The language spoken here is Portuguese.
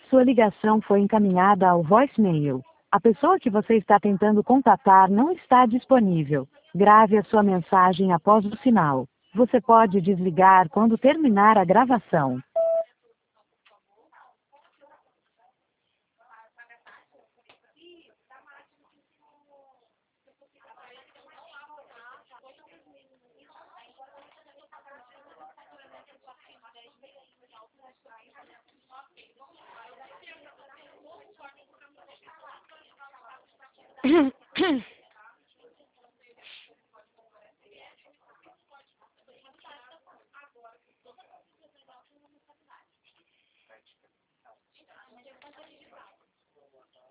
Sua ligação foi encaminhada ao voicemail. A pessoa que você está tentando contatar não está disponível. Grave a sua mensagem após o sinal. Você pode desligar quando terminar a gravação.